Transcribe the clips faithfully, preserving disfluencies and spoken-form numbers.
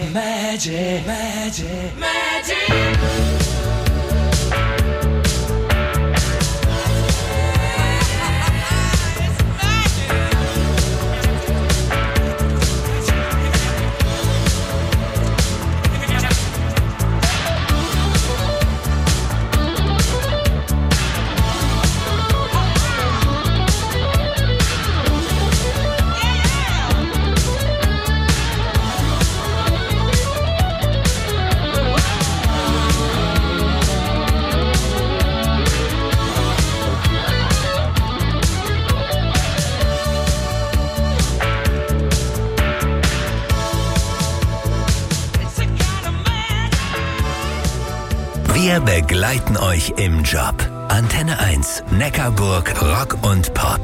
magic, magic, magic. Wir begleiten euch im Job. Antenne eins, Neckarburg, Rock und Pop.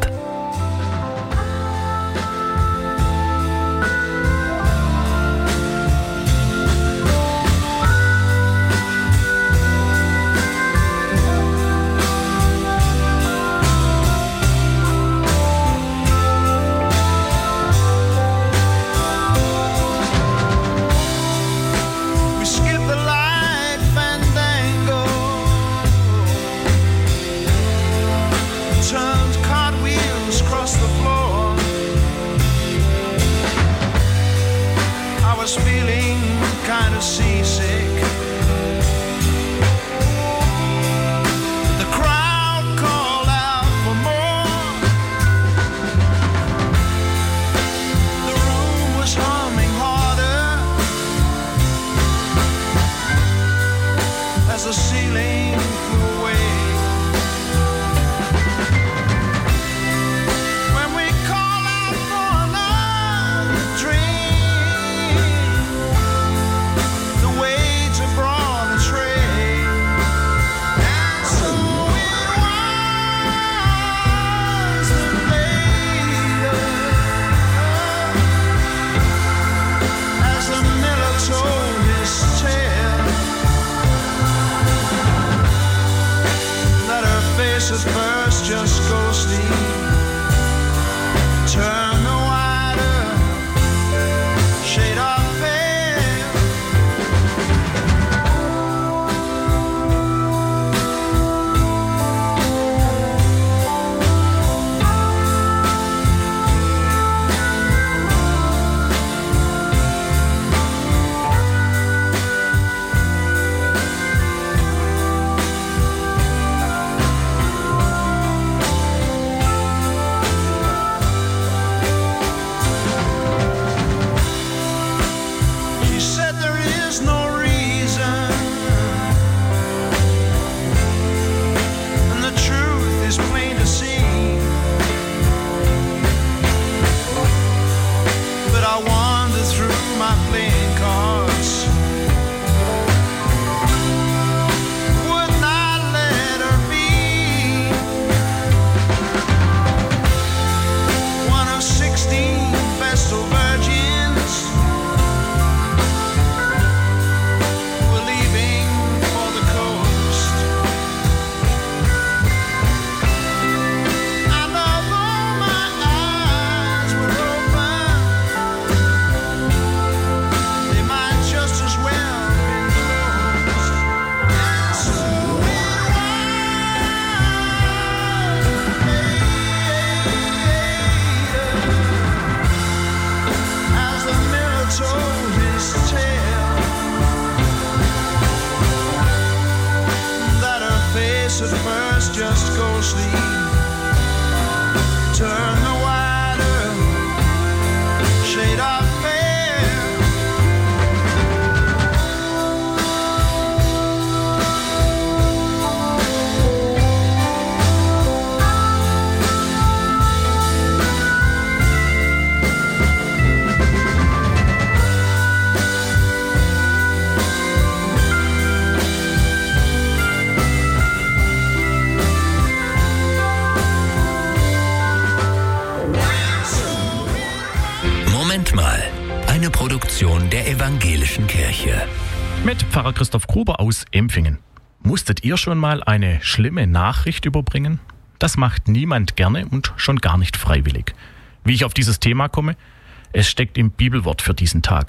Der evangelischen Kirche. Mit Pfarrer Christoph Gruber aus Empfingen. Musstet ihr schon mal eine schlimme Nachricht überbringen? Das macht niemand gerne und schon gar nicht freiwillig. Wie ich auf dieses Thema komme? Es steckt im Bibelwort für diesen Tag.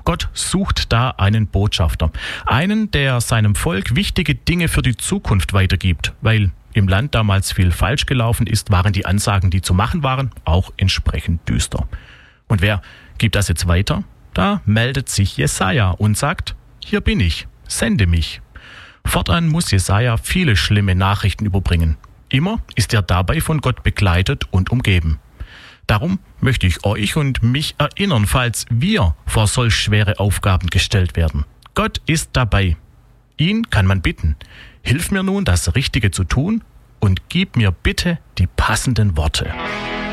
Gott sucht da einen Botschafter. Einen, der seinem Volk wichtige Dinge für die Zukunft weitergibt. Weil im Land damals viel falsch gelaufen ist, waren die Ansagen, die zu machen waren, auch entsprechend düster. Und wer gibt das jetzt weiter? Da meldet sich Jesaja und sagt, hier bin ich, sende mich. Fortan muss Jesaja viele schlimme Nachrichten überbringen. Immer ist er dabei von Gott begleitet und umgeben. Darum möchte ich euch und mich erinnern, falls wir vor solch schwere Aufgaben gestellt werden. Gott ist dabei. Ihn kann man bitten. Hilf mir nun, das Richtige zu tun und gib mir bitte die passenden Worte.